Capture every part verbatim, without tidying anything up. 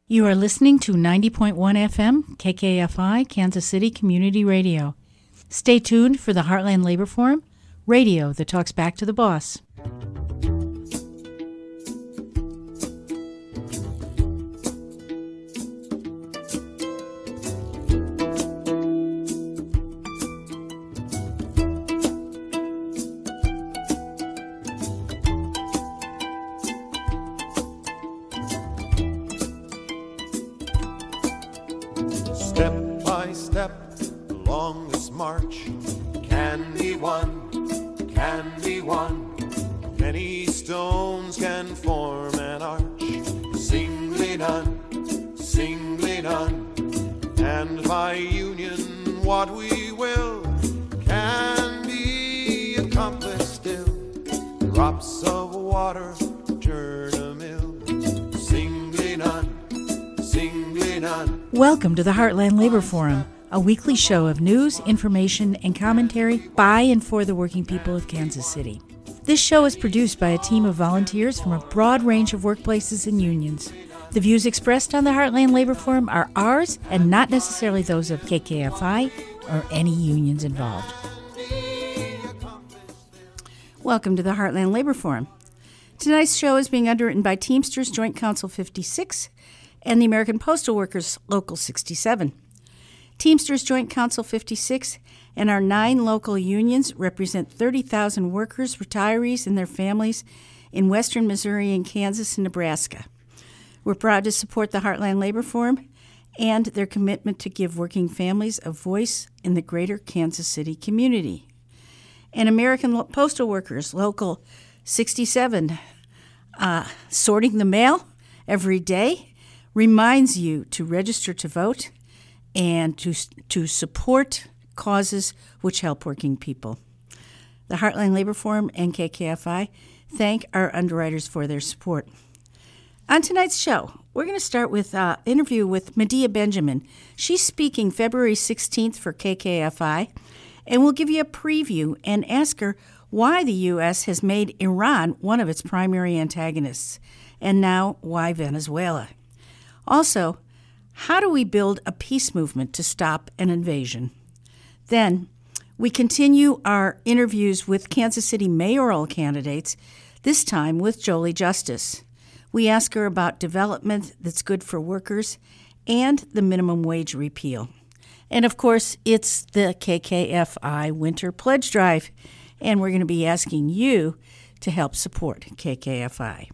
You are listening to ninety point one F M, K K F I, Kansas City Community Radio. Stay tuned for the Heartland Labor Forum, radio that talks back to the boss. Welcome to the Heartland Labor Forum, a weekly show of news, information, and commentary by and for the working people of Kansas City. This show is produced by a team of volunteers from a broad range of workplaces and unions. The views expressed on the Heartland Labor Forum are ours and not necessarily those of K K F I or any unions involved. Welcome to the Heartland Labor Forum. Tonight's show is being underwritten by Teamsters Joint Council fifty-six and the American Postal Workers Local sixty-seven. Teamsters Joint Council fifty-six and our nine local unions represent thirty thousand workers, retirees, and their families in western Missouri and Kansas and Nebraska. We're proud to support the Heartland Labor Forum and their commitment to give working families a voice in the greater Kansas City community. And American Postal Workers Local sixty-seven, uh, sorting the mail every day, reminds you to register to vote and to to support causes which help working people. The Heartland Labor Forum and K K F I thank our underwriters for their support. On tonight's show, we're going to start with an uh, interview with Medea Benjamin. She's speaking February sixteenth for K K F I, and we'll give you a preview and ask her why the U S has made Iran one of its primary antagonists, and now why Venezuela. Also, how do we build a peace movement to stop an invasion? Then, we continue our interviews with Kansas City mayoral candidates, this time with Jolie Justice. We ask her about development that's good for workers and the minimum wage repeal. And, of course, it's the K K F I Winter Pledge Drive, and we're going to be asking you to help support K K F I.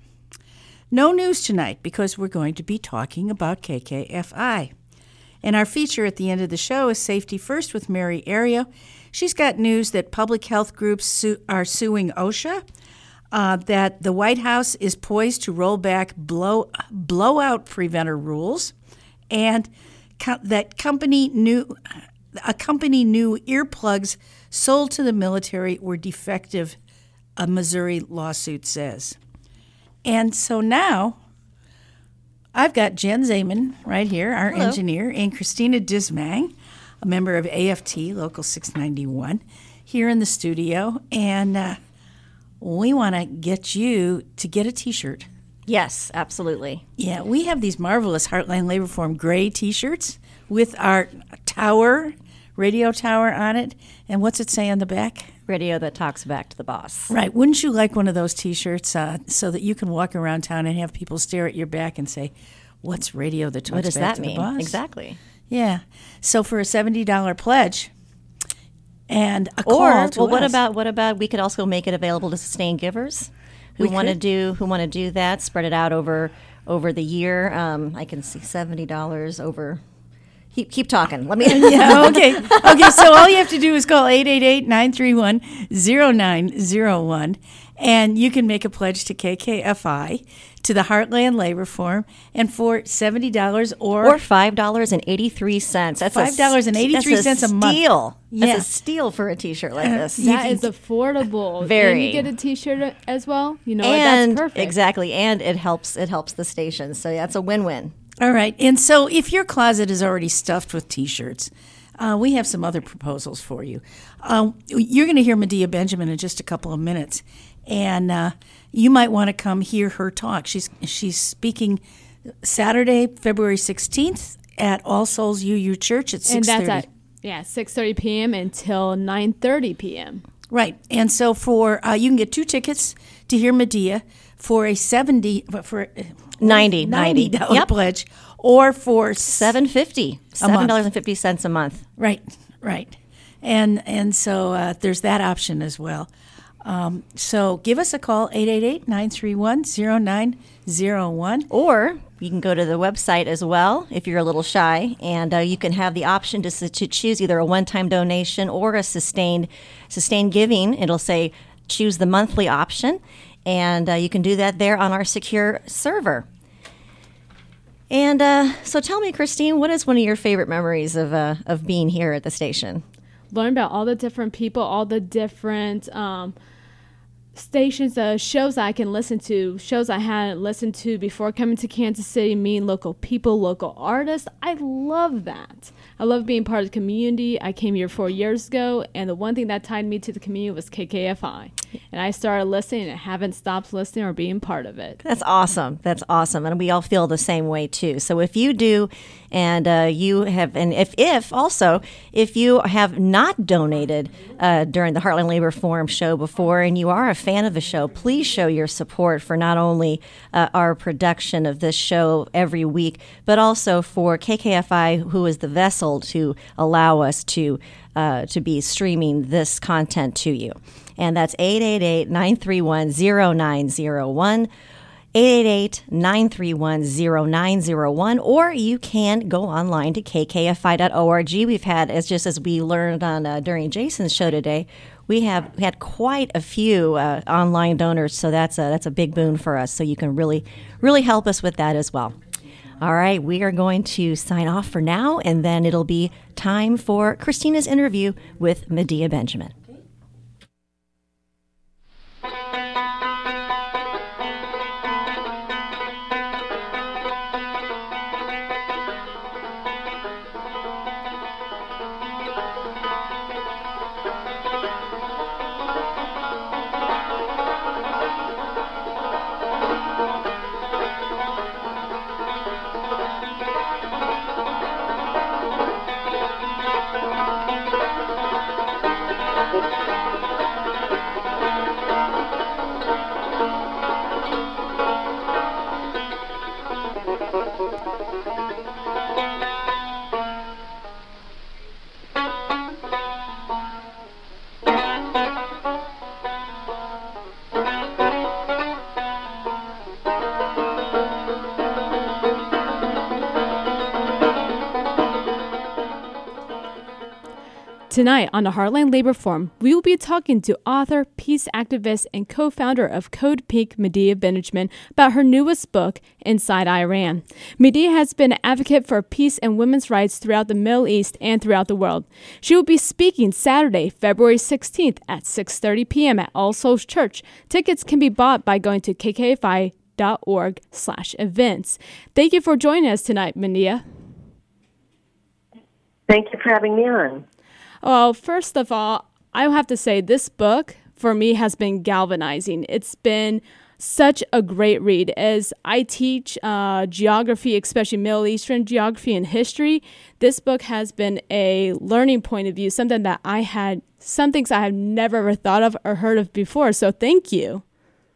No news tonight because we're going to be talking about K K F I. And our feature at the end of the show is Safety First with Mary Ario. She's got news that public health groups su- are suing OSHA, uh, that the White House is poised to roll back blow, blowout preventer rules, and co- that company new, a company knew earplugs sold to the military were defective, a Missouri lawsuit says. And so now, I've got Jen Zeman right here, our Hello. engineer, and Christina Dismang, a member of A F T, Local six ninety-one, here in the studio. And uh, we want to get you to get a T-shirt. Yes, absolutely. Yeah, we have these marvelous Heartland Labor Forum gray T-shirts with our tower, radio tower on it. And what's it say on the back? Radio that talks back to the boss. Right. Wouldn't you like one of those T-shirts uh, so that you can walk around town and have people stare at your back and say, what's radio that talks what does back that to mean? the boss? Exactly. Yeah. So for a seventy dollars pledge and a or, call to well, what us. about what about we could also make it available to sustained givers who We want to could. do who want to do that, spread it out over over the year. Um, I can see seventy dollars over. Keep, keep talking. Let me. Yeah, okay. Okay, so all you have to do is call eight eight eight, nine three one, zero nine zero one, and you can make a pledge to K K F I, to the Heartland Labor Forum, and for seventy dollars or... Or five dollars and eighty-three cents. That's five dollars and eighty-three cents a month. Steal. Yeah. That's a steal for a T-shirt like this. That is affordable. Very. And you get a T-shirt as well. You know, and that's perfect. exactly, and it helps. It helps the station. So that's a win-win. All right, and so if your closet is already stuffed with T-shirts, uh, we have some other proposals for you. Uh, you're going to hear Medea Benjamin in just a couple of minutes, and uh, you might want to come hear her talk. She's she's speaking Saturday, February sixteenth at All Souls U U Church at And six thirty. that's at yeah six thirty p.m. until nine thirty p.m. Right. And so for uh, you can get two tickets to hear Medea for a seventy for uh, ninety ninety dollars Yep. pledge, or for seven fifty, seven dollars and fifty cents a month. Right, right. And and so uh, there's that option as well. Um, so give us a call, eight eight eight, nine three one, zero nine zero one. Or you can go to the website as well if you're a little shy, and uh, you can have the option to, s- to choose either a one-time donation or a sustained sustained giving. It'll say choose the monthly option, and uh, you can do that there on our secure server. And uh, so tell me, Christine, what is one of your favorite memories of uh, of being here at the station? Learn about all the different people, all the different um, stations, uh, shows I can listen to, shows I hadn't listened to before coming to Kansas City, meeting local people, local artists. I love that. I love being part of the community. I came here four years ago, and the one thing that tied me to the community was K K F I. And I started listening and haven't stopped listening or being part of it. That's awesome. That's awesome. And we all feel the same way, too. So if you do, and uh, you have, and if, if also, if you have not donated uh, during the Heartland Labor Forum show before, and you are a fan of the show, please show your support for not only uh, our production of this show every week, but also for K K F I, who is the vessel to allow us to uh, to be streaming this content to you. And that's eight eight eight, nine three one, zero nine zero one, eight eight eight, nine three one, zero nine zero one, or you can go online to k k f i dot org. We've had, as just as we learned on uh, during Jason's show today, we have had quite a few uh, online donors, so that's a, that's a big boon for us. So you can really, really help us with that as well. All right, we are going to sign off for now, and then it'll be time for Christina's interview with Medea Benjamin. Tonight on the Heartland Labor Forum, we will be talking to author, peace activist, and co-founder of Code Pink, Medea Benjamin, about her newest book, Inside Iran. Medea has been an advocate for peace and women's rights throughout the Middle East and throughout the world. She will be speaking Saturday, February sixteenth at six thirty p.m. at All Souls Church. Tickets can be bought by going to k k f i dot org slash events. Thank you for joining us tonight, Medea. Thank you for having me on. Well, first of all, I have to say this book for me has been galvanizing. It's been such a great read. As I teach uh, geography, especially Middle Eastern geography and history, this book has been a learning point of view, something that I had, some things I have never ever thought of or heard of before. So thank you.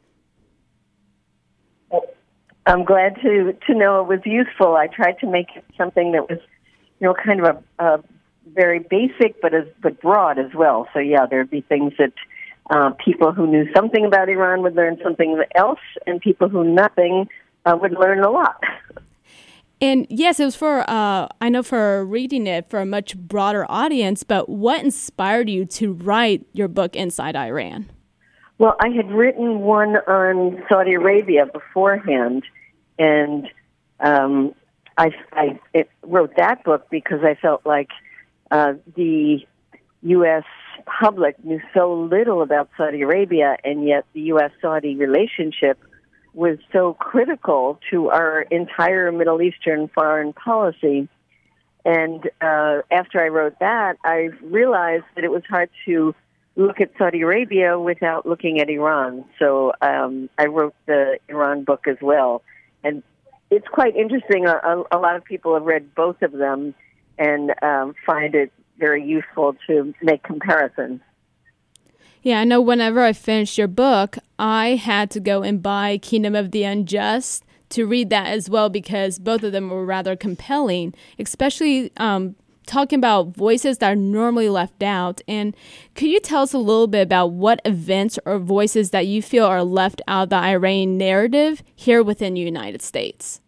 I'm glad to, to know it was useful. I tried to make it something that was, you know, kind of a, a very basic, but as but broad as well. So yeah, there'd be things that uh, people who knew something about Iran would learn something else, and people who nothing uh, would learn a lot. And yes, it was for, uh, I know for reading it for a much broader audience, but what inspired you to write your book, Inside Iran? Well, I had written one on Saudi Arabia beforehand, and um, I, I it, wrote that book because I felt like Uh, the U S public knew so little about Saudi Arabia, and yet the U S-Saudi relationship was so critical to our entire Middle Eastern foreign policy. And uh, after I wrote that, I realized that it was hard to look at Saudi Arabia without looking at Iran. So um, I wrote the Iran book as well. And it's quite interesting. A, a, a lot of people have read both of them and um, find it very useful to make comparisons. Yeah, I know whenever I finished your book, I had to go and buy Kingdom of the Unjust to read that as well, because both of them were rather compelling, especially um, talking about voices that are normally left out. And could you tell us a little bit about what events or voices that you feel are left out of the Iranian narrative here within the United States?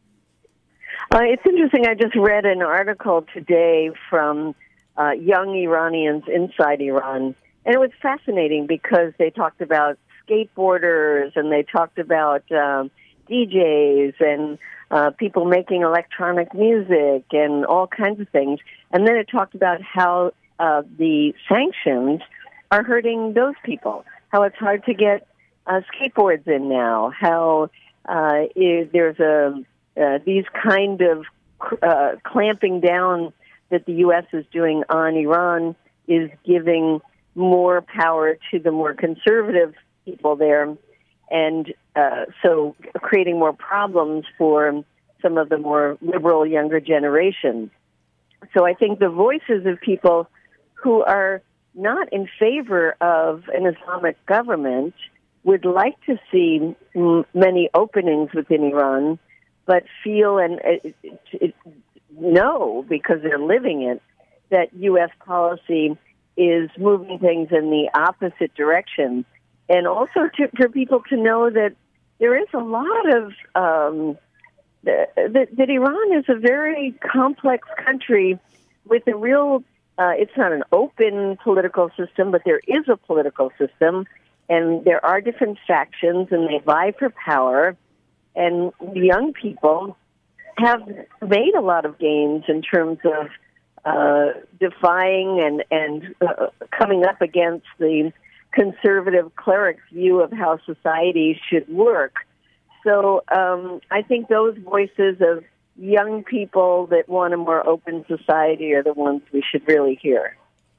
Uh, it's interesting. I just read an article today from uh, young Iranians inside Iran, and it was fascinating because they talked about skateboarders and they talked about um, D Js and uh, people making electronic music and all kinds of things. And then it talked about how uh, the sanctions are hurting those people, how it's hard to get uh, skateboards in now, how uh, it, there's a uh, these kind of uh, clamping down that the U S is doing on Iran is giving more power to the more conservative people there, and uh, so creating more problems for some of the more liberal younger generation. So I think the voices of people who are not in favor of an Islamic government would like to see m- many openings within Iran, but feel and it, it, know, because they're living it, that U S policy is moving things in the opposite direction. And also to, for people to know that there is a lot of, um, that, that Iran is a very complex country with a real, uh, it's not an open political system, but there is a political system, and there are different factions, and they vie for power. And young people have made a lot of gains in terms of uh, defying and, and uh, coming up against the conservative cleric's view of how society should work. So um, I think those voices of young people that want a more open society are the ones we should really hear.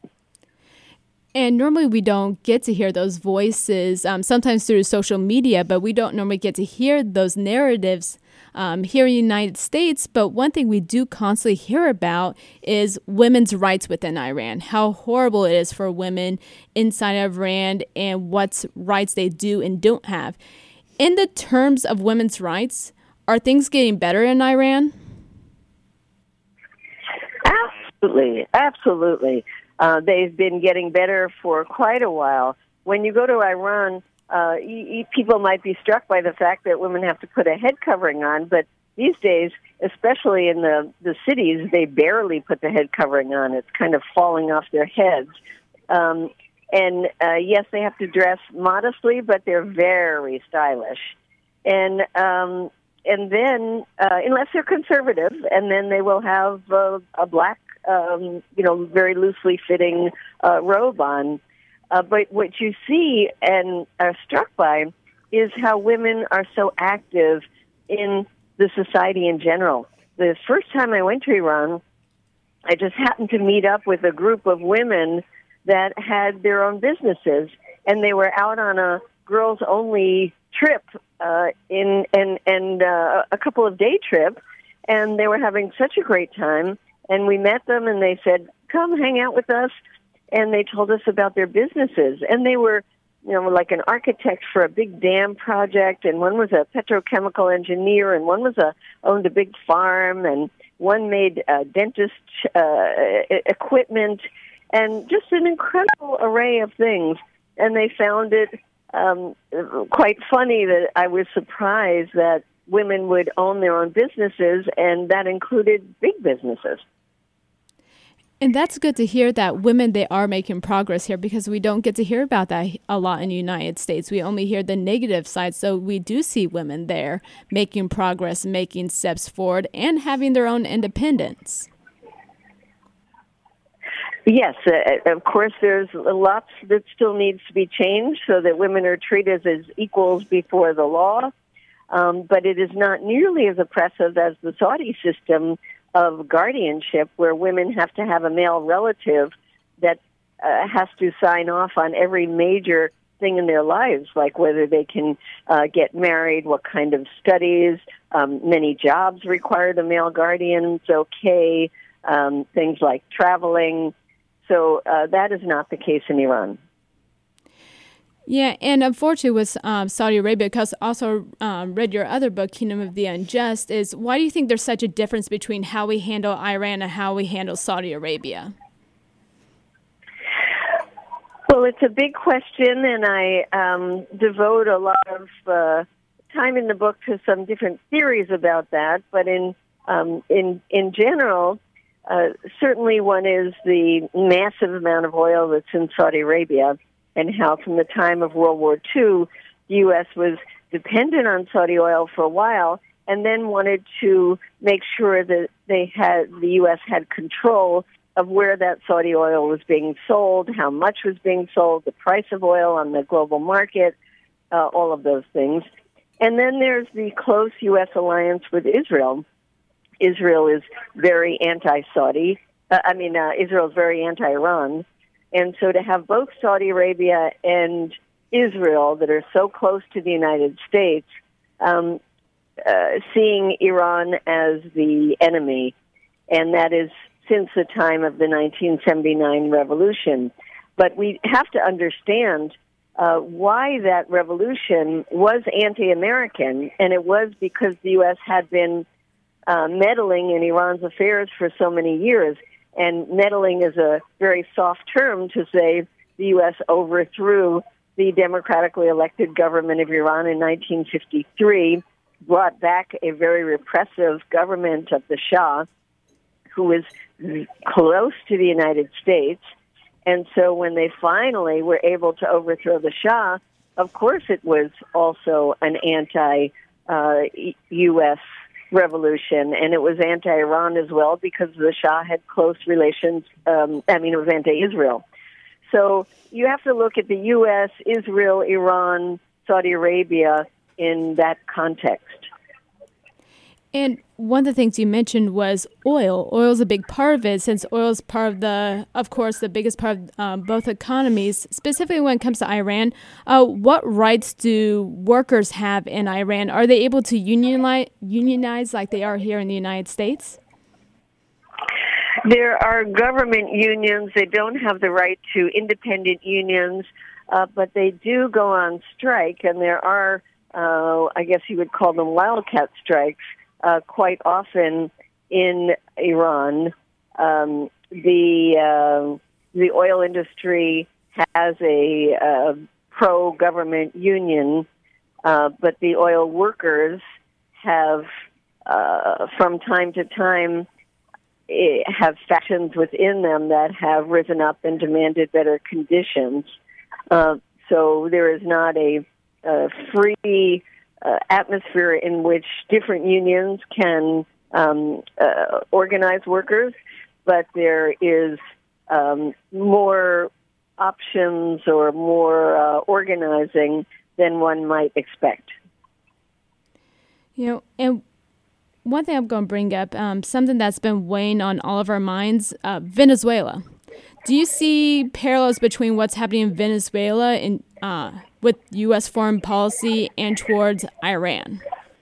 And normally we don't get to hear those voices, um, sometimes through social media, but we don't normally get to hear those narratives um, here in the United States. But one thing we do constantly hear about is women's rights within Iran, how horrible it is for women inside of Iran and what rights they do and don't have. In the terms of women's rights, are things getting better in Iran? Absolutely, absolutely. Uh, they've been getting better for quite a while. When you go to Iran, uh, you, you, people might be struck by the fact that women have to put a head covering on, but these days, especially in the, the cities, they barely put the head covering on. It's kind of falling off their heads. Um, and uh, yes, they have to dress modestly, but they're very stylish. And um, and then, uh, unless they're conservative, and then they will have uh, a black Um, you know, very loosely fitting uh, robe on. Uh, but what you see and are struck by is how women are so active in the society in general. The first time I went to Iran, I just happened to meet up with a group of women that had their own businesses, and they were out on a girls-only trip uh, in and and uh, a couple of day trip, and they were having such a great time. And we met them, and they said, come hang out with us. And they told us about their businesses. And they were, you know, like an architect for a big dam project, and one was a petrochemical engineer, and one was a owned a big farm, and one made uh, dentist uh, equipment, and just an incredible array of things. And they found it um, quite funny that I was surprised that women would own their own businesses, and that included big businesses. And that's good to hear that women, they are making progress here, because we don't get to hear about that a lot in the United States. We only hear the negative side. So we do see women there making progress, making steps forward, and having their own independence. Yes, uh, of course, there's lots that still needs to be changed so that women are treated as equals before the law. Um, but it is not nearly as oppressive as the Saudi system of guardianship, where women have to have a male relative that uh, has to sign off on every major thing in their lives, like whether they can uh, get married, what kind of studies. Um, many jobs require the male guardian. It's okay. Um, things like traveling. So uh, that is not the case in Iran. Yeah, and unfortunately with um, Saudi Arabia, because I also um, read your other book, Kingdom of the Unjust, is why do you think there's such a difference between how we handle Iran and how we handle Saudi Arabia? Well, it's a big question, and I um, devote a lot of uh, time in the book to some different theories about that. But in um, in in general, uh, certainly one is the massive amount of oil that's in Saudi Arabia, and how from the time of World War Two, the U S was dependent on Saudi oil for a while, and then wanted to make sure that they had the U S had control of where that Saudi oil was being sold, how much was being sold, the price of oil on the global market, uh, all of those things. And then there's the close U S alliance with Israel. Israel is very anti-Saudi. Uh, I mean, uh, Israel is very anti-Iran. And so to have both Saudi Arabia and Israel that are so close to the United States, um, uh, seeing Iran as the enemy, and that is since the time of the nineteen seventy-nine revolution. But we have to understand uh, why that revolution was anti-American, and it was because the U S had been uh, meddling in Iran's affairs for so many years. And meddling is a very soft term to say the U S overthrew the democratically elected government of Iran in nineteen fifty-three, brought back a very repressive government of the Shah, who was close to the United States. And so when they finally were able to overthrow the Shah, of course it was also an anti-U S revolution, and it was anti-Iran as well because the Shah had close relations, um, I mean, it was anti-Israel. So you have to look at the U S, Israel, Iran, Saudi Arabia in that context. And one of the things you mentioned was oil. Oil is a big part of it, since oil is part of the, of course, the biggest part of um, both economies. Specifically when it comes to Iran, uh, what rights do workers have in Iran? Are they able to unionize, unionize like they are here in the United States? There are government unions. They don't have the right to independent unions, uh, but they do go on strike, and there are, uh, I guess you would call them wildcat strikes, Uh, quite often in Iran. Um, the uh, the oil industry has a uh, pro-government union, uh, but the oil workers have, uh, from time to time, eh, have factions within them that have risen up and demanded better conditions. Uh, so there is not a, a free Uh, atmosphere in which different unions can um, uh, organize workers, but there is um, more options or more uh, organizing than one might expect. You know, and one thing I'm going to bring up, um, something that's been weighing on all of our minds, uh, Venezuela. Do you see parallels between what's happening in Venezuela and uh, with U S foreign policy and towards Iran?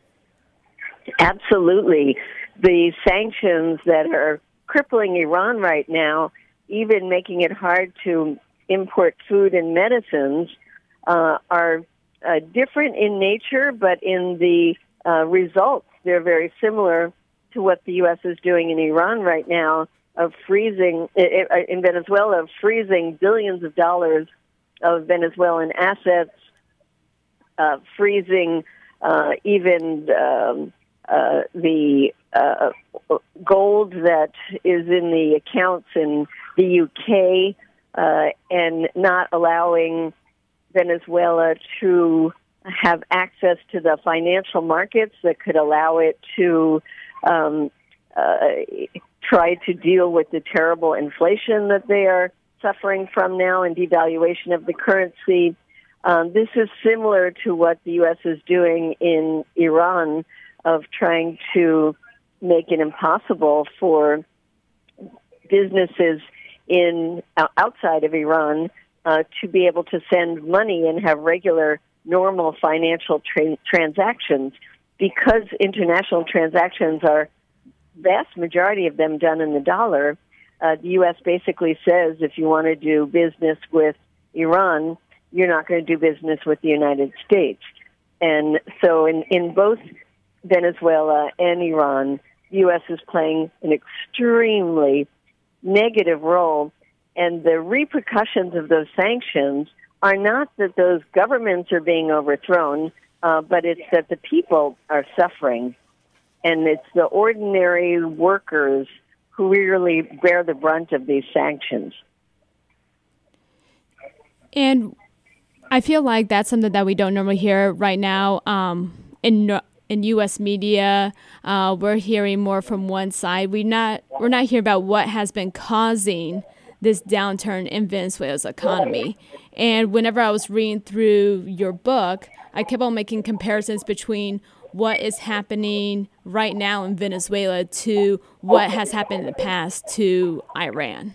Absolutely. The sanctions that are crippling Iran right now, even making it hard to import food and medicines, uh, are uh, different in nature, but in the uh, results, they're very similar to what the U S is doing in Iran right now, of freezing, in Venezuela, of freezing billions of dollars of Venezuelan assets, uh, freezing uh, even um, uh, the uh, gold that is in the accounts in the U K, uh, and not allowing Venezuela to have access to the financial markets that could allow it to um, uh, try to deal with the terrible inflation that they are suffering from now and devaluation of the currency. Um, this is similar to what the U S is doing in Iran, of trying to make it impossible for businesses in outside of Iran uh, to be able to send money and have regular, normal financial tra- transactions. Because international transactions are, vast majority of them done in the dollar, uh, the U S basically says if you want to do business with Iran, you're not going to do business with the United States. And so in, in both Venezuela and Iran, the U S is playing an extremely negative role, and the repercussions of those sanctions are not that those governments are being overthrown, uh, but it's that the people are suffering, and it's the ordinary workers who really bear the brunt of these sanctions. And I feel like that's something that we don't normally hear right now um, in in U S media. Uh, we're hearing more from one side. We not we're not hearing about what has been causing this downturn in Venezuela's economy. And whenever I was reading through your book, I kept on making comparisons between what is happening right now in Venezuela to what has happened in the past to Iran.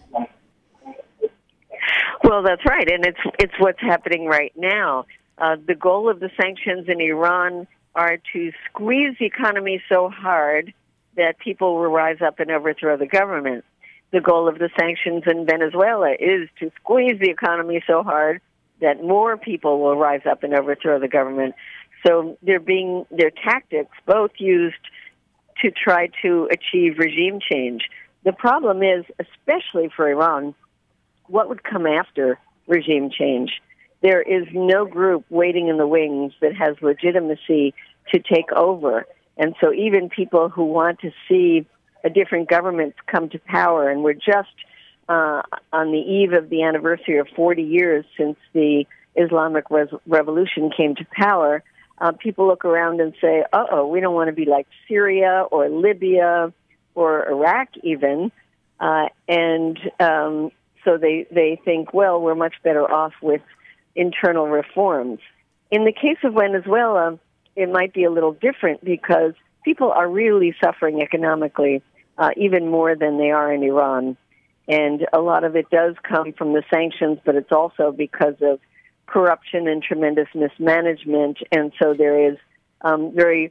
Well, that's right, and it's it's what's happening right now. Uh, the goal of the sanctions in Iran are to squeeze the economy so hard that people will rise up and overthrow the government. The goal of the sanctions in Venezuela is to squeeze the economy so hard that more people will rise up and overthrow the government. So they're being their tactics both used to try to achieve regime change. The problem is, especially for Iran, what would come after regime change? There is no group waiting in the wings that has legitimacy to take over. And so even people who want to see a different government come to power, and we're just uh, on the eve of the anniversary of forty years since the Islamic Res- Revolution came to power, uh, people look around and say, uh-oh, we don't want to be like Syria or Libya or Iraq even. Uh, and um, so they, they think, well, we're much better off with internal reforms. In the case of Venezuela, it might be a little different because people are really suffering economically, uh, even more than they are in Iran. And a lot of it does come from the sanctions, but it's also because of corruption and tremendous mismanagement. And so there is um, very,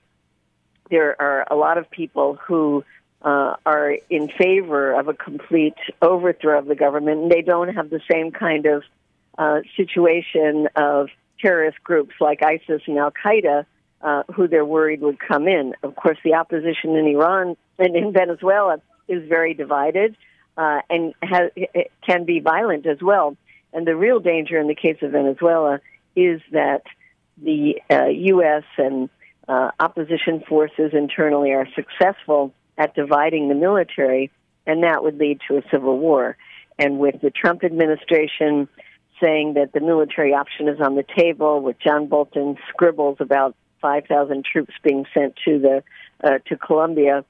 there are a lot of people who uh, are in favor of a complete overthrow of the government, and they don't have the same kind of uh, situation of terrorist groups like ISIS and Al-Qaeda, uh, who they're worried would come in. Of course, the opposition in Iran and in Venezuela is very divided uh, and has, it can be violent as well. And the real danger in the case of Venezuela is that the uh, U S and uh, opposition forces internally are successful at dividing the military, and that would lead to a civil war. And with the Trump administration saying that the military option is on the table, with John Bolton's scribbles about five thousand troops being sent to the uh, to Colombia,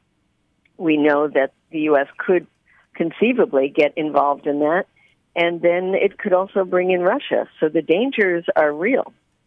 we know that the U S could conceivably get involved in that. And then it could also bring in Russia. So the dangers are real.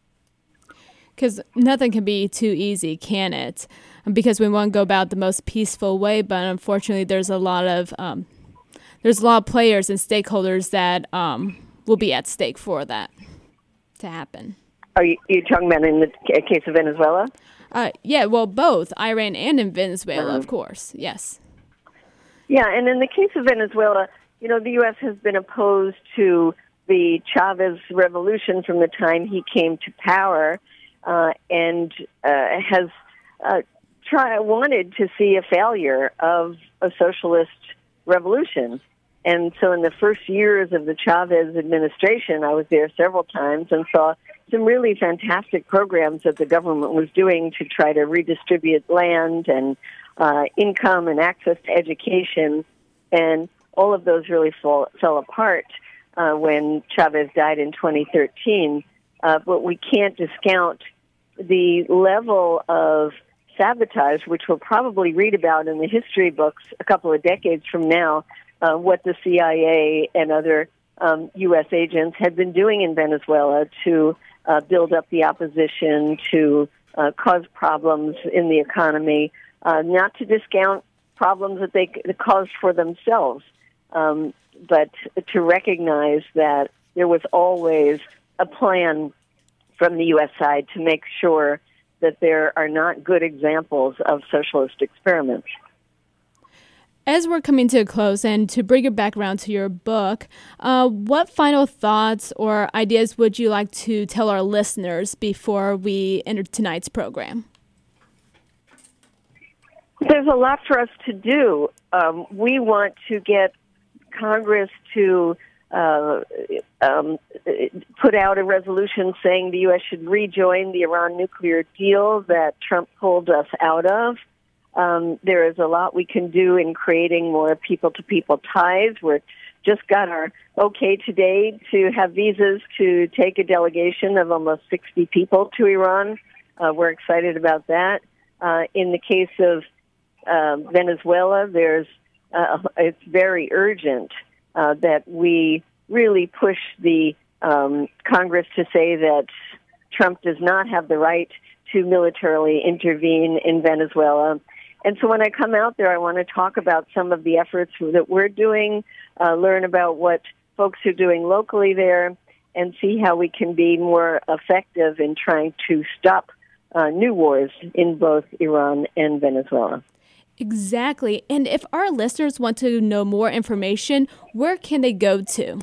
Because nothing can be too easy, can it? Because we want to go about the most peaceful way, but unfortunately there's a lot of um, there's a lot of players and stakeholders that um, will be at stake for that to happen. Are you you talking about in the case of Venezuela? Uh, yeah, well, both Iran and in Venezuela, uh-huh. Of course, yes. Yeah, and in the case of Venezuela, you know, the U S has been opposed to the Chavez revolution from the time he came to power, uh, and uh, has uh, try, wanted to see a failure of a socialist revolution. And so in the first years of the Chavez administration, I was there several times and saw some really fantastic programs that the government was doing to try to redistribute land and uh, income and access to education. And all of those really fall, fell apart uh, when Chavez died in twenty thirteen. Uh, but we can't discount the level of sabotage, which we'll probably read about in the history books a couple of decades from now, uh, what the C I A and other um, U S agents had been doing in Venezuela to uh, build up the opposition, to uh, cause problems in the economy, uh, not to discount problems that they caused for themselves. Um, but to recognize that there was always a plan from the U S side to make sure that there are not good examples of socialist experiments. As we're coming to a close, and to bring it back around to your book, uh, what final thoughts or ideas would you like to tell our listeners before we enter tonight's program? There's a lot for us to do. Um, we want to get Congress to uh, um, put out a resolution saying the U S should rejoin the Iran nuclear deal that Trump pulled us out of. Um, there is a lot we can do in creating more people-to-people ties. We're just got our okay today to have visas to take a delegation of almost sixty people to Iran. Uh, we're excited about that. Uh, in the case of uh, Venezuela, there's uh, it's very urgent uh, that we really push the um, Congress to say that Trump does not have the right to militarily intervene in Venezuela. And so when I come out there, I want to talk about some of the efforts that we're doing, uh, learn about what folks are doing locally there, and see how we can be more effective in trying to stop uh, new wars in both Iran and Venezuela. Exactly. And if our listeners want to know more information, where can they go to?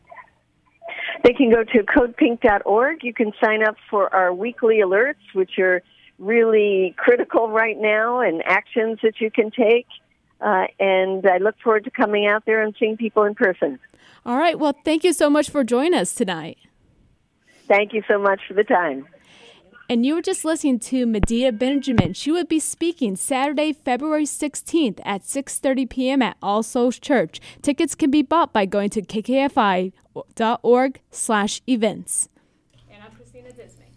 They can go to code pink dot org. You can sign up for our weekly alerts, which are really critical right now, and actions that you can take. Uh, and I look forward to coming out there and seeing people in person. All right. Well, thank you so much for joining us tonight. Thank you so much for the time. And you were just listening to Medea Benjamin. She would be speaking Saturday, February sixteenth at six thirty p.m. at All Souls Church. Tickets can be bought by going to k k f i dot org slash events. And I'm Christina Disney.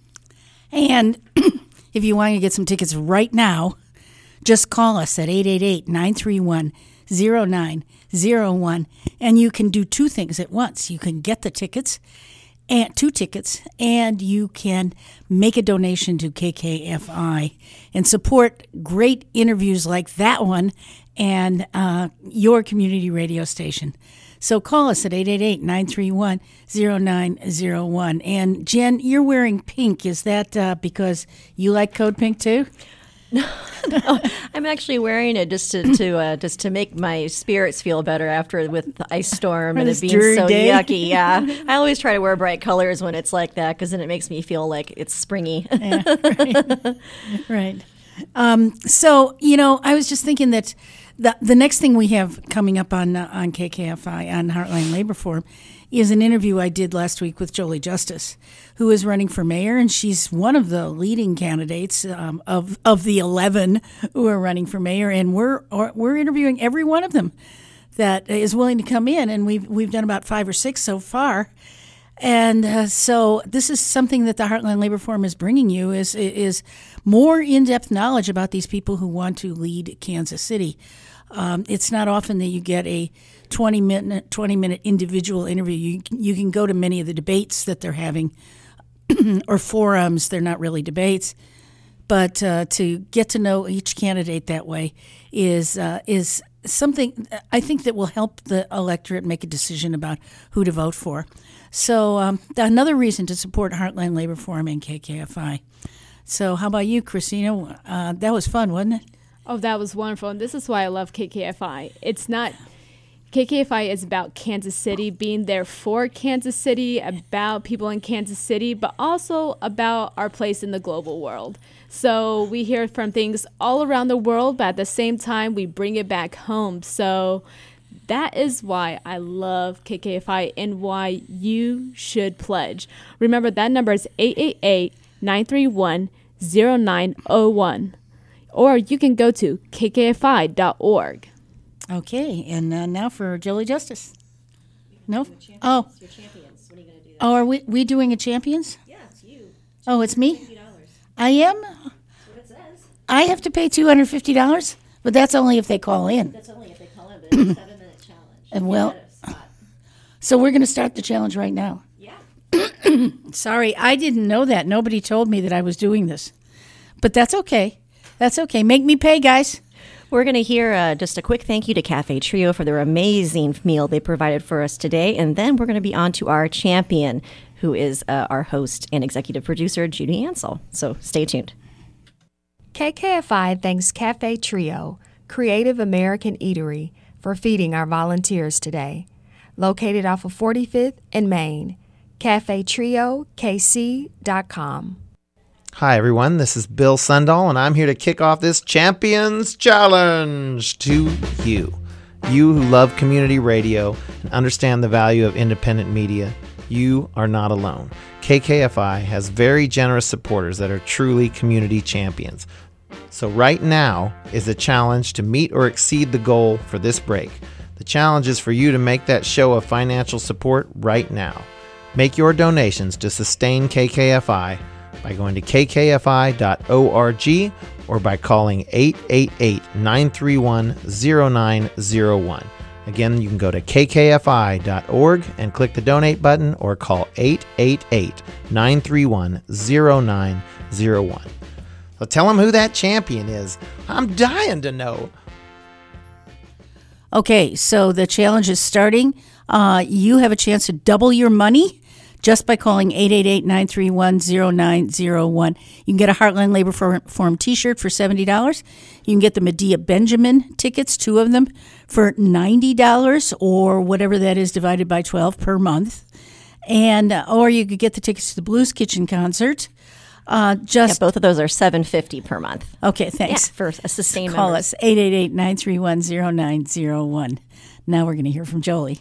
And if you want to get some tickets right now, just call us at eight eight eight, nine three one, zero nine zero one, and you can do two things at once. You can get the tickets, and two tickets, and you can make a donation to K K F I and support great interviews like that one and uh, your community radio station. So call us at eight eight eight, nine three one, zero nine zero one. And Jen, you're wearing pink. Is that uh, because you like Code Pink too? No, I'm actually wearing it just to, to uh, just to make my spirits feel better after with the ice storm and it being so day. yucky. Yeah, I always try to wear bright colors when it's like that because then it makes me feel like it's springy. Yeah, right. right. Um, so you know, I was just thinking that the the next thing we have coming up on uh, on K K F I on Heartland Labor Forum is an interview I did last week with Jolie Justice, who is running for mayor, and she's one of the leading candidates um, of of the eleven who are running for mayor, and we're or, we're interviewing every one of them that is willing to come in, and we've we've done about five or six so far, and uh, so this is something that the Heartland Labor Forum is bringing you is is more in-depth knowledge about these people who want to lead Kansas City. Um, it's not often that you get a twenty minute twenty minute individual interview. You you can go to many of the debates that they're having or forums. They're not really debates, but uh, to get to know each candidate that way is uh, is something I think that will help the electorate make a decision about who to vote for. So um, another reason to support Heartland Labor Forum and K K F I. So how about you, Christina? Uh, that was fun, wasn't it? Oh, that was wonderful. And this is why I love K K F I. It's not, K K F I is about Kansas City, being there for Kansas City, about people in Kansas City, but also about our place in the global world. So we hear from things all around the world, but at the same time, we bring it back home. So that is why I love K K F I and why you should pledge. Remember, that number is eight eight eight, nine three one, zero nine zero one. Or you can go to k k f i dot org. Okay, and uh, now for Jolie Justice. No? Oh. Your champions. When are you going to do that? Oh, are we, we doing a champions? Yeah, it's you. Oh, it's me? fifty dollars. I am? That's what it says. I have to pay two hundred fifty dollars? But that's only if they call in. That's only if they call in, but it's a seven-minute challenge. And well, You get a spot. so we're going to start the challenge right now. Yeah. Sorry, I didn't know that. Nobody told me that I was doing this. But that's okay. That's okay. Make me pay, guys. We're going to hear uh, just a quick thank you to Cafe Trio for their amazing meal they provided for us today. And then we're going to be on to our champion, who is uh, our host and executive producer, Judy Ansell. So stay tuned. K K F I thanks Cafe Trio, Creative American Eatery, for feeding our volunteers today. Located off of forty-fifth and Main, cafe trio k c dot com. Hi, everyone. This is Bill Sundahl, and I'm here to kick off this Champions Challenge to you. You who love community radio and understand the value of independent media, you are not alone. K K F I has very generous supporters that are truly community champions. So right now is a challenge to meet or exceed the goal for this break. The challenge is for you to make that show of financial support right now. Make your donations to sustain K K F I by going to k k f i dot org or by calling eight eight eight, nine three one, zero nine zero one. Again, you can go to k k f i dot org and click the donate button or call eight eight eight, nine three one, zero nine zero one. So tell them who that champion is. I'm dying to know. Okay, so the challenge is starting. Uh, you have a chance to double your money just by calling eight eight eight, nine three one, zero nine zero one. You can get a Heartland Labor Forum t-shirt for seventy dollars. You can get the Medea Benjamin tickets, two of them, for ninety dollars or whatever that is divided by twelve per month. And uh, or you could get the tickets to the Blues Kitchen concert. Uh, just yeah, both of those are seven hundred fifty dollars per month. Okay, thanks. Yeah, for a sustained Call members. us, eight eight eight, nine three one, zero nine zero one. Now we're going to hear from Jolie.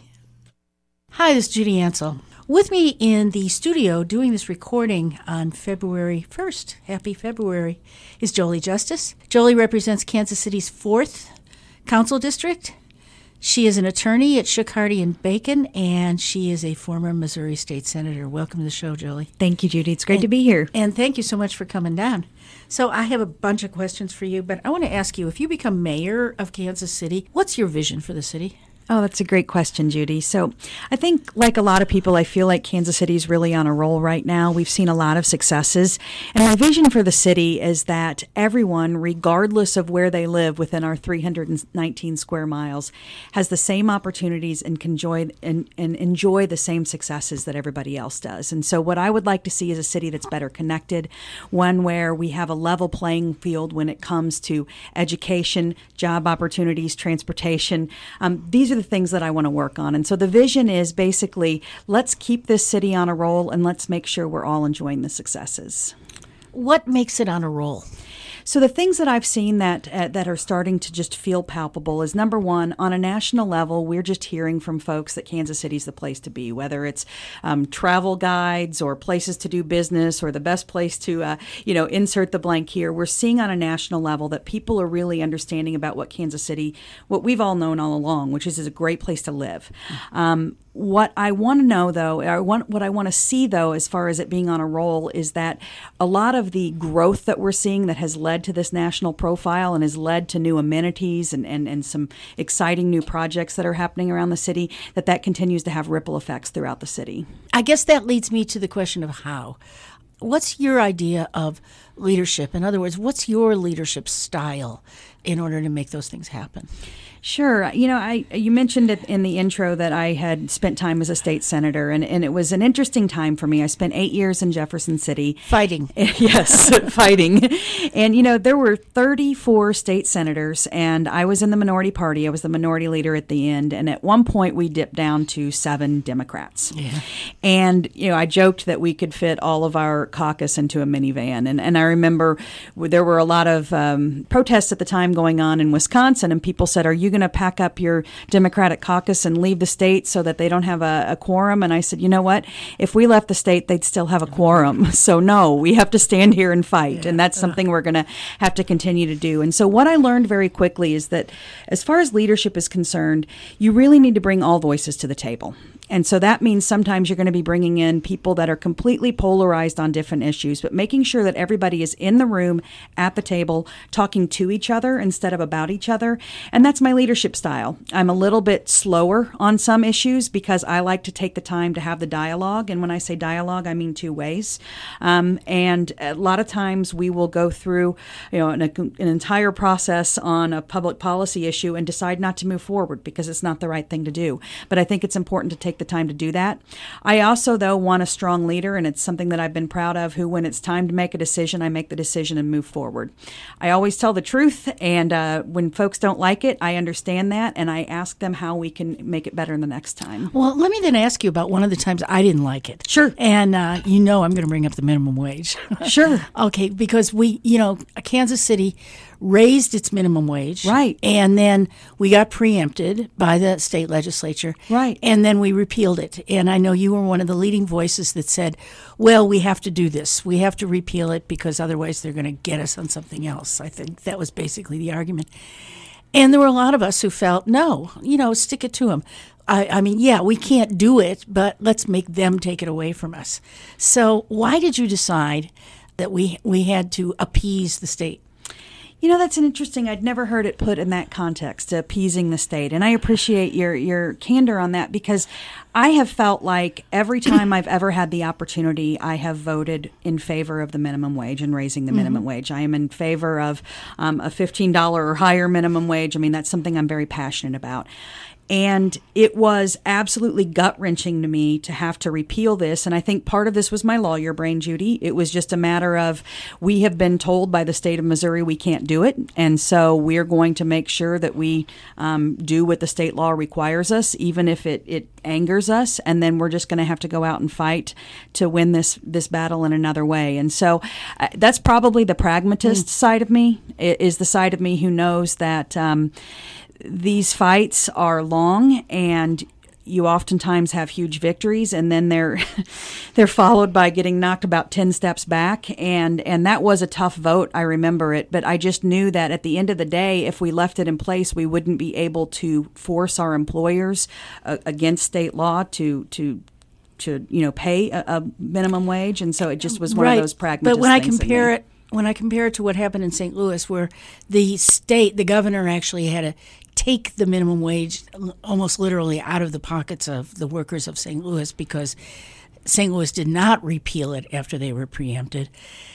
Hi, this is Judy Ansell. With me in the studio doing this recording on February first, happy February, is Jolie Justice. Jolie represents Kansas City's fourth Council District. She is an attorney at Shook, Hardy and Bacon, and she is a former Missouri State Senator. Welcome to the show, Jolie. Thank you, Judy. It's great and, to be here. And thank you so much for coming down. So I have a bunch of questions for you, but I want to ask you, if you become mayor of Kansas City, what's your vision for the city? Oh, that's a great question, Judy. So I think, like a lot of people, I feel like Kansas City is really on a roll right now. We've seen a lot of successes. And my vision for the city is that everyone, regardless of where they live within our three hundred nineteen square miles, has the same opportunities and can enjoy, and, and enjoy the same successes that everybody else does. And so what I would like to see is a city that's better connected, one where we have a level playing field when it comes to education, job opportunities, transportation. Um, these are the things that I want to work on. And so the vision is basically, let's keep this city on a roll and let's make sure we're all enjoying the successes. What makes it on a roll? So the things that I've seen that uh, that are starting to just feel palpable is, number one, on a national level, we're just hearing from folks that Kansas City's the place to be, whether it's um, travel guides or places to do business or the best place to, uh, you know, insert the blank here. We're seeing on a national level that people are really understanding about what Kansas City, what we've all known all along, which is, is a great place to live. Um, What I want to know, though, I want, what I want to see, though, as far as it being on a roll, is that a lot of the growth that we're seeing that has led to this national profile and has led to new amenities and, and, and some exciting new projects that are happening around the city, that that continues to have ripple effects throughout the city. I guess that leads me to the question of how. What's your idea of leadership? In other words, what's your leadership style in order to make those things happen? Sure. You know, I you mentioned it in the intro that I had spent time as a state senator, and, and it was an interesting time for me. I spent eight years in Jefferson City. Fighting. Yes, fighting. And, you know, there were thirty-four state senators, and I was in the minority party. I was the minority leader at the end, and at one point we dipped down to seven Democrats. Yeah. And, you know, I joked that we could fit all of our caucus into a minivan. And, and I remember there were a lot of um, protests at the time going on in Wisconsin, and people said, are you going to pack up your Democratic caucus and leave the state so that they don't have a, a quorum? And I said, you know what? If we left the state, they'd still have a quorum. So no, we have to stand here and fight. Yeah. And that's something we're going to have to continue to do. And so what I learned very quickly is that as far as leadership is concerned, you really need to bring all voices to the table. And so that means sometimes you're going to be bringing in people that are completely polarized on different issues, but making sure that everybody is in the room at the table talking to each other instead of about each other. And that's my leadership style. I'm a little bit slower on some issues because I like to take the time to have the dialogue. And when I say dialogue, I mean two ways. Um, and a lot of times we will go through, you know, an, an entire process on a public policy issue and decide not to move forward because it's not the right thing to do. But I think it's important to take the time to do that. I also, though, want a strong leader, and it's something that I've been proud of, who, when it's time to make a decision, I make the decision and move forward. I always tell the truth, and uh, when folks don't like it, I understand that, and I ask them how we can make it better the next time. Well, let me then ask you about one of the times I didn't like it. Sure. And uh, you know I'm going to bring up the minimum wage. Sure. Okay, because we, you know, Kansas City raised its minimum wage. Right. And then we got preempted by the state legislature. Right. And then we repealed it. And I know you were one of the leading voices that said, well, we have to do this. We have to repeal it because otherwise they're going to get us on something else. I think that was basically the argument. And there were a lot of us who felt, no, you know, stick it to them. I, I mean, yeah, we can't do it, but let's make them take it away from us. So why did you decide that we we had to appease the state? You know, that's an interesting, I'd never heard it put in that context, appeasing the state. And I appreciate your, your candor on that because I have felt like every time I've ever had the opportunity, I have voted in favor of the minimum wage and raising the mm-hmm. minimum wage. I am in favor of um, a fifteen dollars or higher minimum wage. I mean, that's something I'm very passionate about. And it was absolutely gut-wrenching to me to have to repeal this. And I think part of this was my lawyer brain, Judy. It was just a matter of we have been told by the state of Missouri we can't do it. And so we're going to make sure that we um, do what the state law requires us, even if it, it angers us. And then we're just going to have to go out and fight to win this, this battle in another way. And so uh, that's probably the pragmatist mm. side of me, is the side of me who knows that um, these fights are long and you oftentimes have huge victories, and then they're they're followed by getting knocked about ten steps back. And, and that was a tough vote. I remember it. But I just knew that at the end of the day, if we left it in place, we wouldn't be able to force our employers uh, against state law to to to you know pay a, a minimum wage. And so it just was one right. of those pragmatist But when I things compare it, when I compare it to what happened in Saint Louis, where the state, the governor actually had to take the minimum wage almost literally out of the pockets of the workers of Saint Louis because Saint Louis did not repeal it after they were preempted,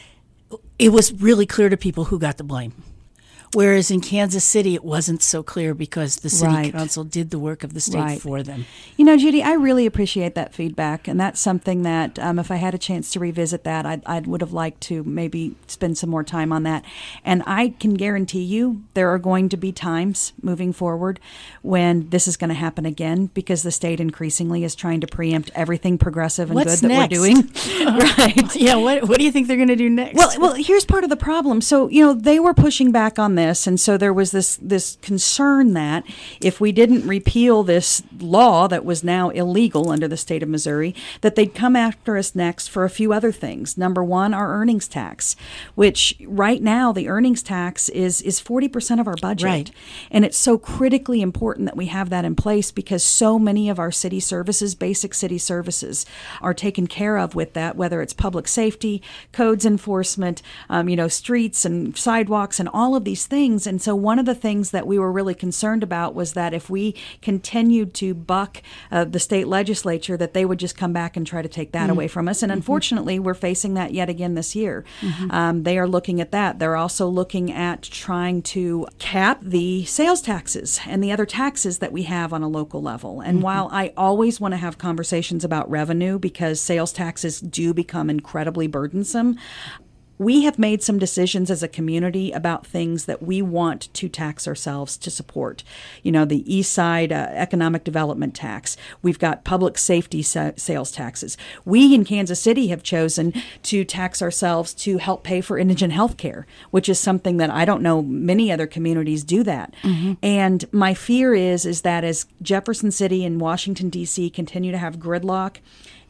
it was really clear to people who got the blame. Whereas in Kansas City, it wasn't so clear because the city right. council did the work of the state right. for them. You know, Judy, I really appreciate that feedback. And that's something that um, if I had a chance to revisit that, I I would have liked to maybe spend some more time on that. And I can guarantee you there are going to be times moving forward when this is going to happen again because the state increasingly is trying to preempt everything progressive and What's good next? that we're doing. Right. Yeah, what, what do you think they're going to do next? Well, well, here's part of the problem. So, you know, they were pushing back on this. And so there was this this concern that if we didn't repeal this law that was now illegal under the state of Missouri, that they'd come after us next for a few other things. Number one, our earnings tax, which right now the earnings tax is is forty percent of our budget. Right. And it's so critically important that we have that in place because so many of our city services, basic city services, are taken care of with that, whether it's public safety, codes enforcement, um, you know, streets and sidewalks and all of these things. And so one of the things that we were really concerned about was that if we continued to buck uh, the state legislature, that they would just come back and try to take that mm-hmm. away from us. And unfortunately, mm-hmm. we're facing that yet again this year. Mm-hmm. Um, they are looking at that. They're also looking at trying to cap the sales taxes and the other taxes that we have on a local level. And mm-hmm. while I always want to have conversations about revenue because sales taxes do become incredibly burdensome, we have made some decisions as a community about things that we want to tax ourselves to support. You know, the East Side uh, Economic Development Tax. We've got public safety sa- sales taxes. We in Kansas City have chosen to tax ourselves to help pay for indigent health care, which is something that I don't know many other communities do that. Mm-hmm. And my fear is, is that as Jefferson City and Washington, D C continue to have gridlock,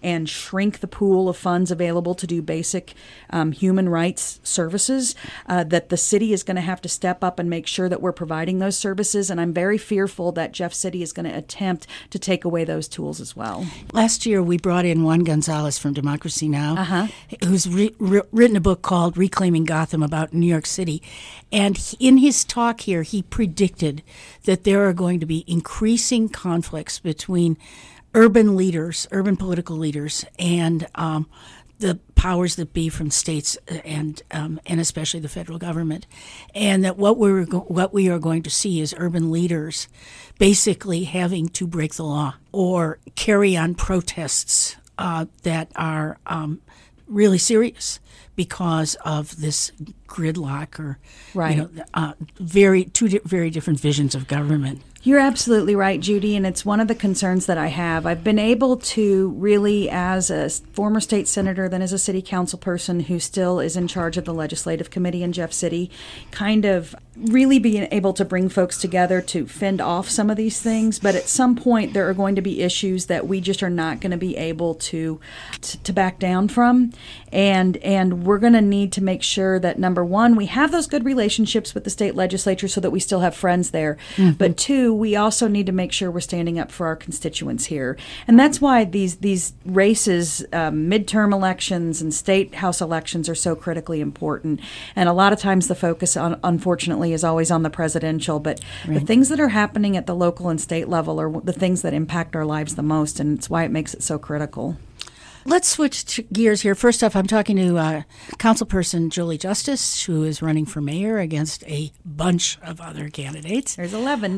and shrink the pool of funds available to do basic um, human rights services, uh, that the city is going to have to step up and make sure that we're providing those services. And I'm very fearful that Jeff City is going to attempt to take away those tools as well. Last year, we brought in Juan Gonzalez from Democracy Now!, Uh-huh. who's re- re- written a book called Reclaiming Gotham about New York City. And he, in his talk here, he predicted that there are going to be increasing conflicts between urban leaders, urban political leaders, and um, the powers that be from states and um, and especially the federal government, and that what we're go- what we are going to see is urban leaders basically having to break the law or carry on protests uh, that are um, really serious because of this gridlock or Right. you know uh, very two di- very different visions of government. You're absolutely right, Judy, and it's one of the concerns that I have. I've been able to really, as a former state senator, then as a city council person who still is in charge of the legislative committee in Jeff City, kind of really being able to bring folks together to fend off some of these things. But at some point, there are going to be issues that we just are not going to be able to to, to back down from, and and we're going to need to make sure that, number one, we have those good relationships with the state legislature so that we still have friends there, mm-hmm. but two, we also need to make sure we're standing up for our constituents here. And that's why these these races, um, midterm elections and state house elections are so critically important. And a lot of times the focus, on, unfortunately, is always on the presidential. But Right. the things that are happening at the local and state level are the things that impact our lives the most. And it's why it makes it so critical. Let's switch to gears here. First off, I'm talking to uh, Councilperson Julie Justice, who is running for mayor against a bunch of other candidates. There's eleven.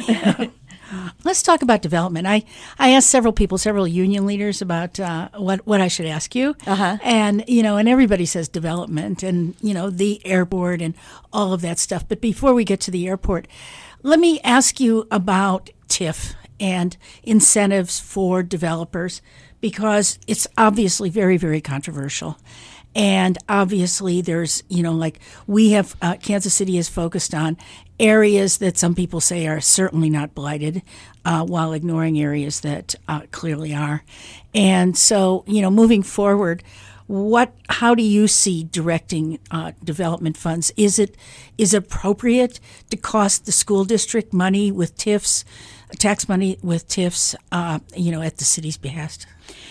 Let's talk about development. I, I asked several people, several union leaders about uh, what, what I should ask you. Uh-huh. And, you know, and everybody says development and, you know, the airport and all of that stuff. But before we get to the airport, let me ask you about TIF and incentives for developers, because it's obviously very, very controversial. And obviously there's, you know, like we have, uh, Kansas City is focused on areas that some people say are certainly not blighted, uh, while ignoring areas that uh, clearly are. And so, you know, moving forward, what, how do you see directing uh, development funds? Is it, is it appropriate to cost the school district money with TIFs, tax money with TIFs, uh, you know, at the city's behest?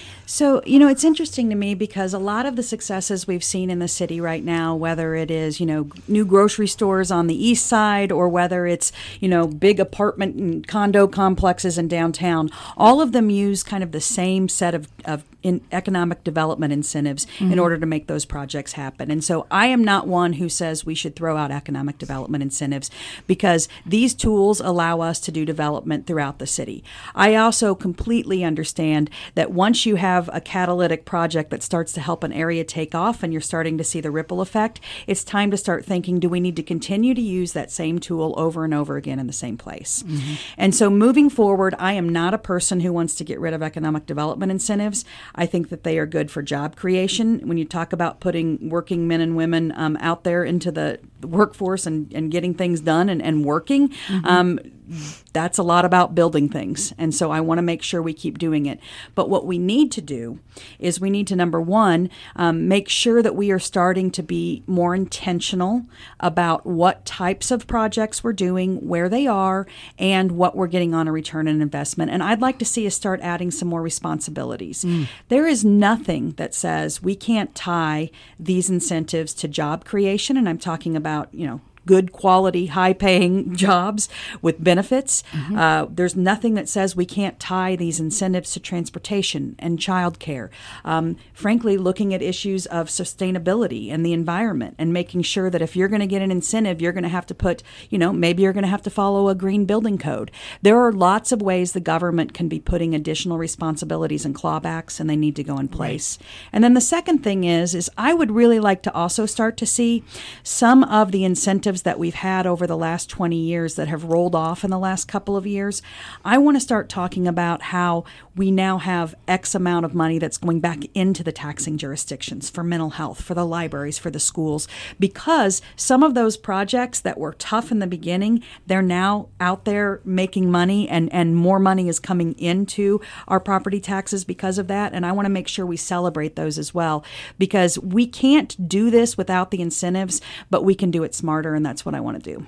So, you know, it's interesting to me because a lot of the successes we've seen in the city right now, whether it is, you know, new grocery stores on the east side or whether it's, you know, big apartment and condo complexes in downtown, all of them use kind of the same set of, of in economic development incentives mm-hmm. in order to make those projects happen. And so I am not one who says we should throw out economic development incentives, because these tools allow us to do development throughout the city. I also completely understand that once you have a catalytic project that starts to help an area take off and you're starting to see the ripple effect, it's time to start thinking, do we need to continue to use that same tool over and over again in the same place? Mm-hmm. And so moving forward, I am not a person who wants to get rid of economic development incentives. I think that they are good for job creation. When you talk about putting working men and women um, out there into the workforce and, and getting things done and, and working, mm-hmm. um, that's a lot about building things. And so I want to make sure we keep doing it. But what we need to do is we need to, number one, um, make sure that we are starting to be more intentional about what types of projects we're doing, where they are, and what we're getting on a return on investment. And I'd like to see us start adding some more responsibilities. Mm. There is nothing that says we can't tie these incentives to job creation. And I'm talking about, you know, good quality, high-paying jobs with benefits. Mm-hmm. Uh, there's nothing that says we can't tie these incentives to transportation and childcare. Um, frankly, looking at issues of sustainability and the environment and making sure that if you're going to get an incentive, you're going to have to put, you know, maybe you're going to have to follow a green building code. There are lots of ways the government can be putting additional responsibilities and clawbacks, and they need to go in place. Right. And then the second thing is, is I would really like to also start to see some of the incentives incentives that we've had over the last twenty years that have rolled off in the last couple of years, I want to start talking about how we now have X amount of money that's going back into the taxing jurisdictions for mental health, for the libraries, for the schools, because some of those projects that were tough in the beginning, they're now out there making money, and, and more money is coming into our property taxes because of that. And I want to make sure we celebrate those as well, because we can't do this without the incentives, but we can do it smarter, and that's what I want to do.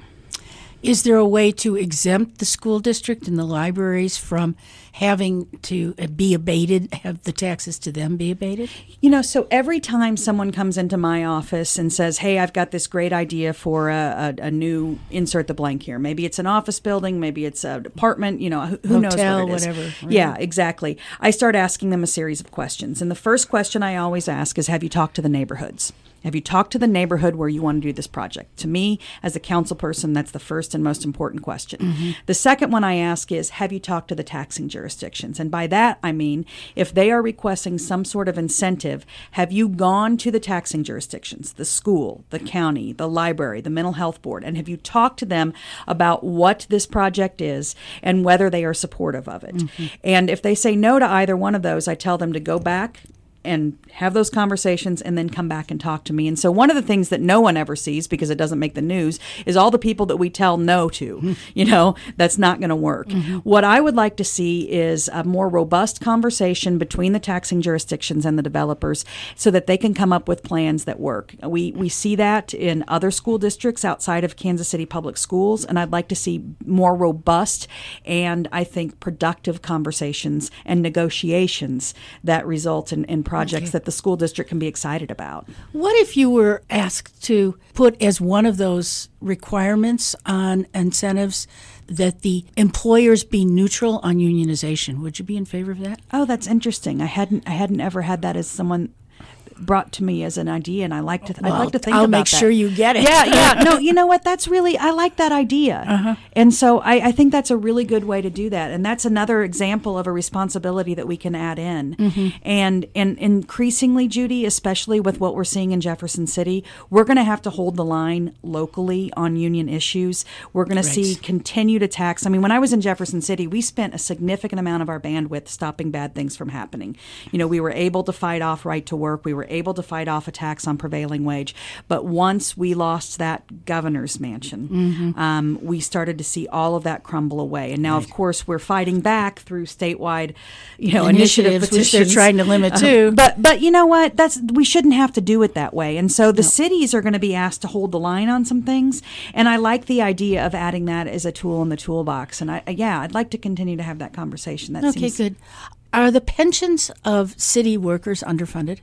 Is there a way to exempt the school district and the libraries from having to be abated, have the taxes to them be abated? You know, so every time someone comes into my office and says, hey, I've got this great idea for a, a, a new, insert the blank here. Maybe it's an office building, maybe it's an apartment, you know, who, who knows what it is. Whatever. Right? Yeah, exactly. I start asking them a series of questions. And the first question I always ask is, have you talked to the neighborhoods? Have you talked to the neighborhood where you want to do this project? To me, as a council person, that's the first and most important question. Mm-hmm. The second one I ask is, have you talked to the taxing jurisdictions? And by that, I mean, if they are requesting some sort of incentive, have you gone to the taxing jurisdictions, the school, the county, the library, the mental health board, and have you talked to them about what this project is and whether they are supportive of it? Mm-hmm. And if they say no to either one of those, I tell them to go back and have those conversations and then come back and talk to me. And so one of the things that no one ever sees, because it doesn't make the news, is all the people that we tell no to. Mm-hmm. You know, that's not going to work. Mm-hmm. What I would like to see is a more robust conversation between the taxing jurisdictions and the developers so that they can come up with plans that work. We we see that in other school districts outside of Kansas City Public Schools, and I'd like to see more robust and, I think, productive conversations and negotiations that result in, in projects okay. that the school district can be excited about. What if you were asked to put as one of those requirements on incentives that the employers be neutral on unionization? Would you be in favor of that? Oh, that's interesting. I hadn't I hadn't ever had that as someone brought to me as an idea, and I like to. Th- well, I'd like to think I'll about that. I'll make sure you get it. Yeah, yeah. No, you know what? That's really. I like that idea, uh-huh. and so I, I think that's a really good way to do that. And that's another example of a responsibility that we can add in. Mm-hmm. And and increasingly, Judy, especially with what we're seeing in Jefferson City, we're going to have to hold the line locally on union issues. We're going right. to see continued attacks. I mean, when I was in Jefferson City, we spent a significant amount of our bandwidth stopping bad things from happening. You know, we were able to fight off right to work. We were able to fight off attacks on prevailing wage. But once we lost that governor's mansion, mm-hmm. um, we started to see all of that crumble away. And now, right. of course, we're fighting back through statewide, you know, initiative initiatives, petitions. which they're trying to limit too. Uh, but but you know what? That's we shouldn't have to do it that way. And so the no. cities are going to be asked to hold the line on some things. And I like the idea of adding that as a tool in the toolbox. And I yeah, I'd like to continue to have that conversation. That okay, seems good. Are the pensions of city workers underfunded?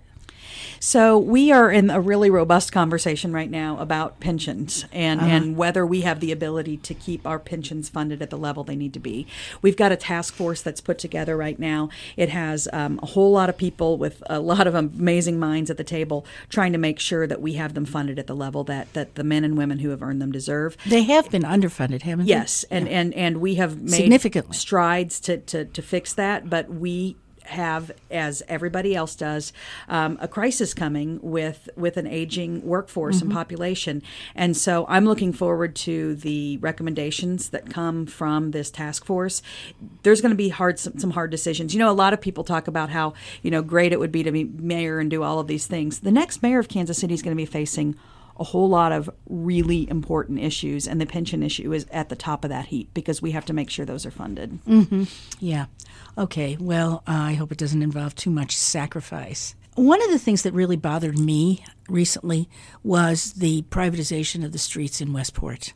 So we are in a really robust conversation right now about pensions and, uh-huh. and whether we have the ability to keep our pensions funded at the level they need to be. We've got a task force that's put together right now. It has um, a whole lot of people with a lot of amazing minds at the table trying to make sure that we have them funded at the level that, that the men and women who have earned them deserve. They have been underfunded, haven't they? Yes, and, yeah. and, and we have made significantly strides to, to, to fix that, but we have, as everybody else does, um, a crisis coming with with an aging workforce mm-hmm. and population. And so I'm looking forward to the recommendations that come from this task force. There's going to be hard some, some hard decisions. You know, a lot of people talk about how, you know, great it would be to be mayor and do all of these things. The next mayor of Kansas City is going to be facing a whole lot of really important issues, and the pension issue is at the top of that heap because we have to make sure those are funded. Mm-hmm. Yeah. Okay. Well, uh, I hope it doesn't involve too much sacrifice. One of the things that really bothered me recently was the privatization of the streets in Westport.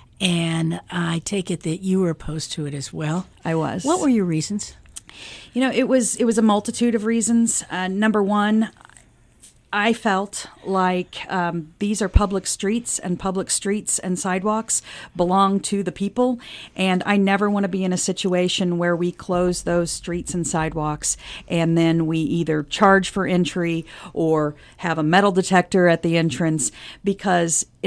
And I take it that you were opposed to it as well. I was. What were your reasons? You know, it was it was a multitude of reasons. Uh, number one, I felt like um, these are public streets, and public streets and sidewalks belong to the people. And I never want to be in a situation where we close those streets and sidewalks and then we either charge for entry or have a metal detector at the entrance, because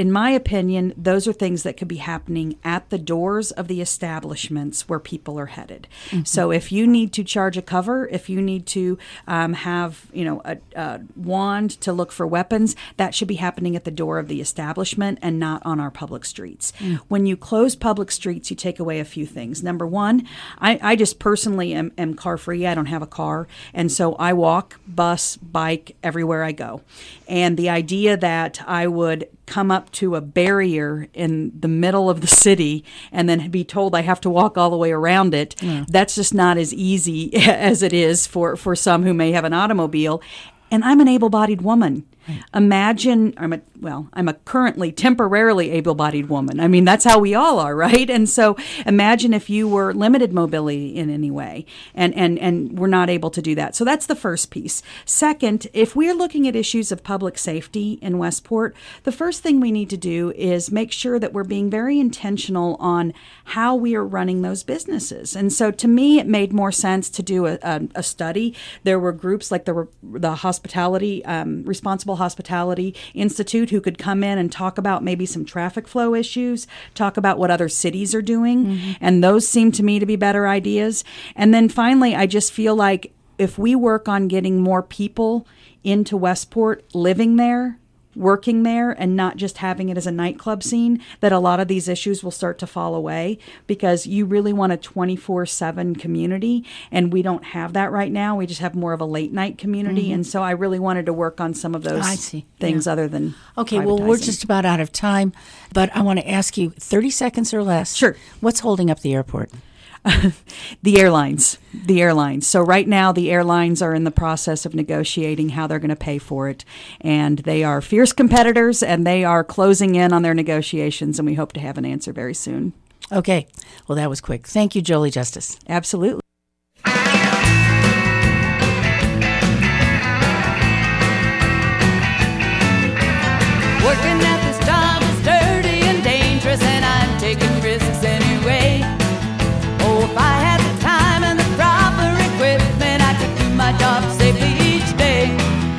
in my opinion, those are things that could be happening at the doors of the establishments where people are headed. Mm-hmm. So if you need to charge a cover, if you need to um, have, you know, a, a wand to look for weapons, that should be happening at the door of the establishment and not on our public streets. Mm. When you close public streets, you take away a few things. Number one, I, I just personally am, am car free. I don't have a car. And so I walk, bus, bike everywhere I go. And the idea that I would come up to a barrier in the middle of the city and then be told I have to walk all the way around it, yeah. that's just not as easy as it is for, for some who may have an automobile. And I'm an able-bodied woman. Right. Imagine, I'm a, well, I'm a currently temporarily able-bodied woman. I mean, that's how we all are, right? And so imagine if you were limited mobility in any way, and, and, and we're not able to do that. So that's the first piece. Second, if we're looking at issues of public safety in Westport, the first thing we need to do is make sure that we're being very intentional on how we are running those businesses. And so to me, it made more sense to do a, a, a study. There were groups like the, the hospitality, um, responsible Hospitality Institute who could come in and talk about maybe some traffic flow issues, talk about what other cities are doing. Mm-hmm. And those seem to me to be better ideas. And then finally, I just feel like if we work on getting more people into Westport, living there, working there, and not just having it as a nightclub scene, that a lot of these issues will start to fall away, because you really want a twenty-four seven community, and we don't have that right now. We just have more of a late night community. Mm-hmm. And so I really wanted to work on some of those I see. things yeah. other than Okay, well, we're just about out of time, but I want to ask you thirty seconds or less. Sure. What's holding up the airport? The airlines, the airlines. So right now, the airlines are in the process of negotiating how they're going to pay for it. And they are fierce competitors, and they are closing in on their negotiations, and we hope to have an answer very soon. Okay. Well, that was quick. Thank you, Jolie Justice. Absolutely. Working at this job is dirty and dangerous, and I'm taking risks anyway. Oh, if I had the time and the proper equipment, I could do my job safely each day.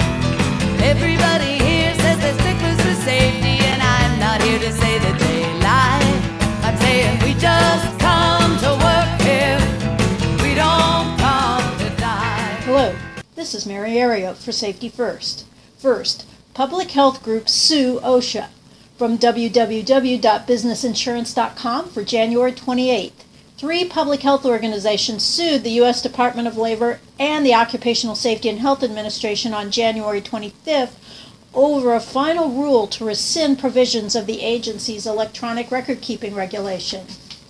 Everybody here says they're sticklers for safety, and I'm not here to say that they lie. I'm saying we just come to work here. We don't come to die. Hello, this is Mary Ario for Safety First. First, public health groups sue OSHA from w w w dot business insurance dot com for January twenty-eighth. Three public health organizations sued the U S Department of Labor and the Occupational Safety and Health Administration on January twenty-fifth over a final rule to rescind provisions of the agency's electronic record-keeping regulation.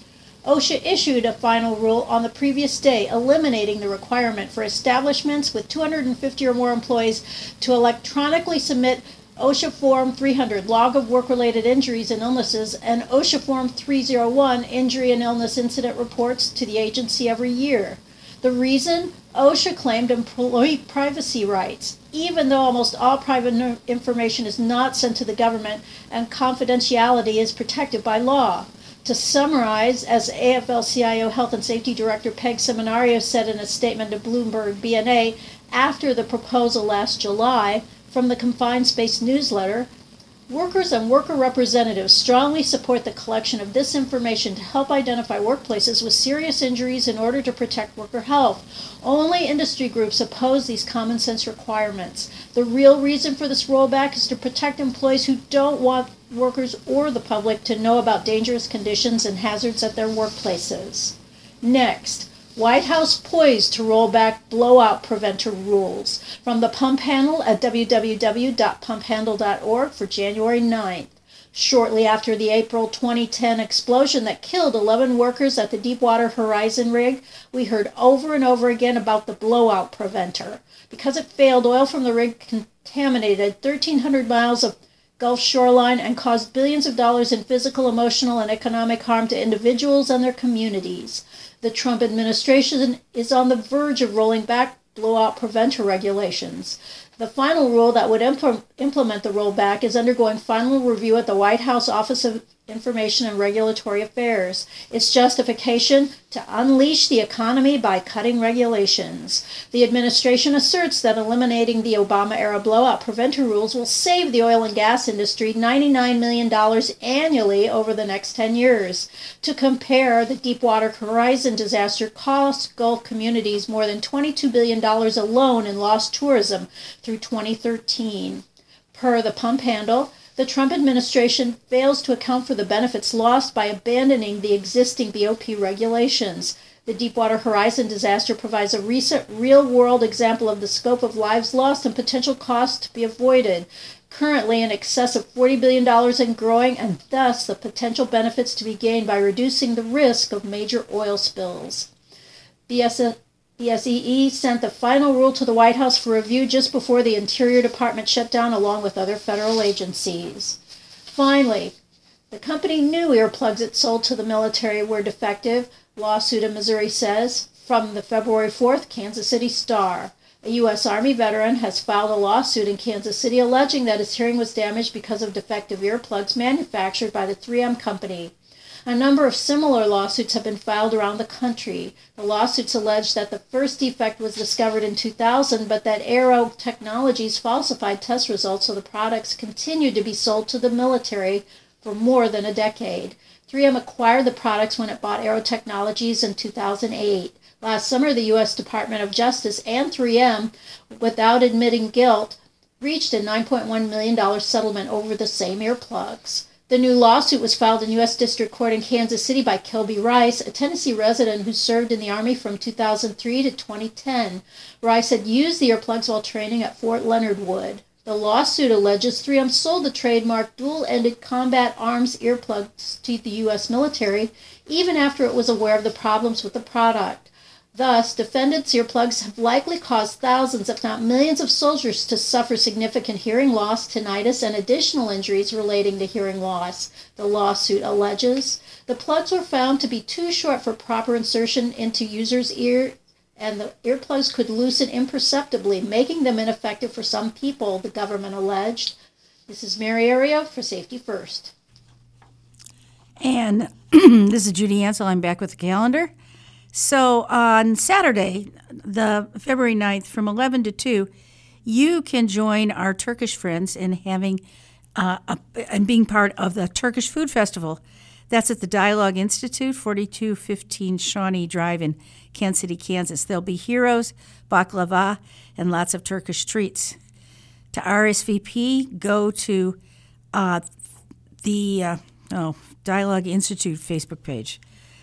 OSHA issued a final rule on the previous day, eliminating the requirement for establishments with two hundred fifty or more employees to electronically submit OSHA Form three hundred, Log of Work-Related Injuries and Illnesses, and OSHA Form three oh one, Injury and Illness Incident Reports, to the agency every year. The reason? OSHA claimed employee privacy rights, even though almost all private information is not sent to the government and confidentiality is protected by law. To summarize, as A F L C I O Health and Safety Director Peg Seminario said in a statement to Bloomberg B N A after the proposal last July, from the Confined Space newsletter, workers and worker representatives strongly support the collection of this information to help identify workplaces with serious injuries in order to protect worker health. Only industry groups oppose these common sense requirements. The real reason for this rollback is to protect employees who don't want workers or the public to know about dangerous conditions and hazards at their workplaces. Next, White House poised to roll back blowout preventer rules, from the pump handle at w w w dot pump handle dot org for January ninth. Shortly after the April twenty ten explosion that killed eleven workers at the Deepwater Horizon rig, we heard over and over again about the blowout preventer. Because it failed, oil from the rig contaminated thirteen hundred miles of Gulf shoreline and caused billions of dollars in physical, emotional, and economic harm to individuals and their communities. The Trump administration is on the verge of rolling back blowout preventer regulations. The final rule that would impl- implement the rollback is undergoing final review at the White House Office of Information and Regulatory Affairs. Its justification: to unleash the economy by cutting regulations. The administration asserts that eliminating the Obama-era blowout preventer rules will save the oil and gas industry ninety-nine million dollars annually over the next ten years. To compare, the Deepwater Horizon disaster cost Gulf communities more than twenty-two billion dollars alone in lost tourism through twenty thirteen. Per the pump handle, the Trump administration fails to account for the benefits lost by abandoning the existing B O P regulations. The Deepwater Horizon disaster provides a recent real-world example of the scope of lives lost and potential costs to be avoided, currently in excess of forty billion dollars and growing, and thus the potential benefits to be gained by reducing the risk of major oil spills. B S E E sent the final rule to the White House for review just before the Interior Department shut down, along with other federal agencies. Finally, the company knew earplugs it sold to the military were defective, lawsuit in Missouri says. From the February fourth Kansas City Star. A U S Army veteran has filed a lawsuit in Kansas City alleging that his hearing was damaged because of defective earplugs manufactured by the three M Company. A number of similar lawsuits have been filed around the country. The lawsuits allege that the first defect was discovered in two thousand, but that Aero Technologies falsified test results, so the products continued to be sold to the military for more than a decade. three M acquired the products when it bought Aero Technologies in two thousand eight. Last summer, the U S Department of Justice and three M, without admitting guilt, reached a nine point one million dollars settlement over the same earplugs. The new lawsuit was filed in U S District Court in Kansas City by Kilby Rice, a Tennessee resident who served in the Army from two thousand three to twenty ten. Rice had used the earplugs while training at Fort Leonard Wood. The lawsuit alleges three M sold the trademark dual-ended combat arms earplugs to the U S military, even after it was aware of the problems with the product. Thus, defendants' earplugs have likely caused thousands, if not millions, of soldiers to suffer significant hearing loss, tinnitus, and additional injuries relating to hearing loss, the lawsuit alleges. The plugs were found to be too short for proper insertion into users' ear, and the earplugs could loosen imperceptibly, making them ineffective for some people, the government alleged. This is Mary Areo for Safety First. And this is Judy Ansel. I'm back with the calendar. So on Saturday, the February ninth, from eleven to two, you can join our Turkish friends in having uh, a, and being part of the Turkish Food Festival. That's at the Dialogue Institute, forty-two fifteen Shawnee Drive in Kansas City, Kansas. There'll be gyros, baklava, and lots of Turkish treats. To R S V P, go to uh, the uh, oh, Dialogue Institute Facebook page.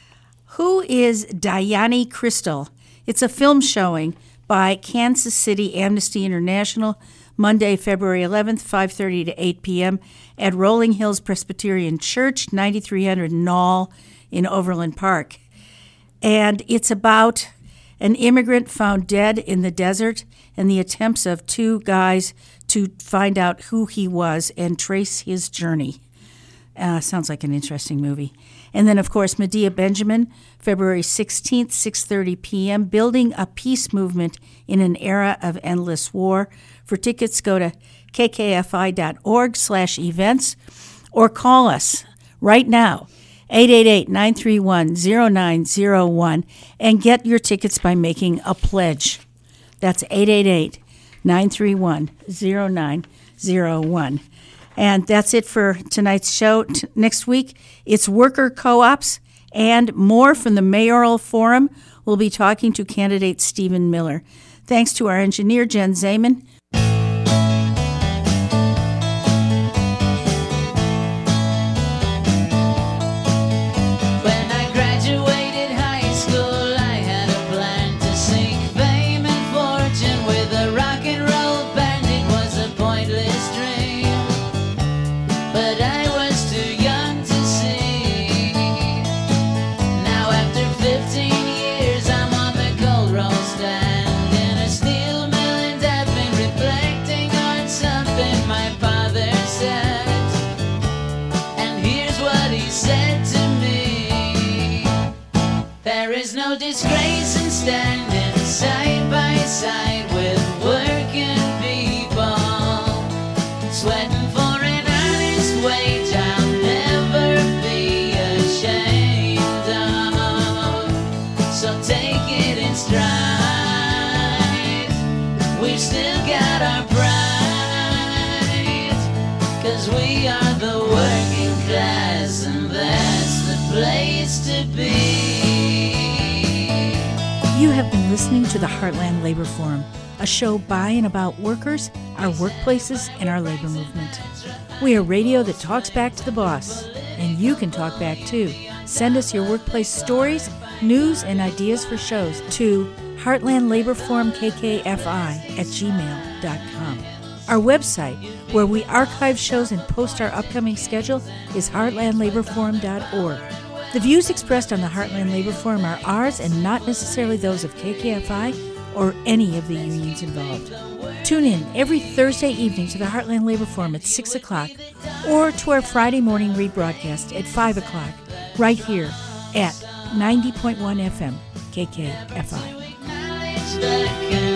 Who is Diane Crystal? It's a film showing by Kansas City Amnesty International, Monday, February eleventh, five thirty to eight p.m. at Rolling Hills Presbyterian Church, ninety-three hundred Knoll in Overland Park. And it's about an immigrant found dead in the desert and the attempts of two guys to find out who he was and trace his journey. Uh, sounds like an interesting movie. And then, of course, Medea Benjamin, February sixteenth, six thirty p.m., Building a Peace Movement in an Era of Endless War. For tickets, go to kkfi.org slash events or call us right now, eight eight eight, nine three one, zero nine zero one, and get your tickets by making a pledge. That's eight eight eight, nine three one, zero nine zero one. And that's it for tonight's show. T- next week, it's worker co-ops and more from the Mayoral Forum. We'll be talking to candidate Stephen Miller. Thanks to our engineer, Jen Zeman. Disgrace in standing side by side with working people. it in stride. We've still got our pride, 'cause we are the working class, and that's the place to be. You have been listening to the Heartland Labor Forum, a show by and about workers, our workplaces, and our labor movement. We are radio that talks back to the boss, and you can talk back too. Send us your workplace stories, news, and ideas for shows to Heartland Labor Forum K K F I at gmail dot com. Our website, where we archive shows and post our upcoming schedule, is heartland labor forum dot org. The views expressed on the Heartland Labor Forum are ours and not necessarily those of K K F I or any of the unions involved. Tune in every Thursday evening to the Heartland Labor Forum at six o'clock or to our Friday morning rebroadcast at five o'clock right here at ninety point one F M K K F I.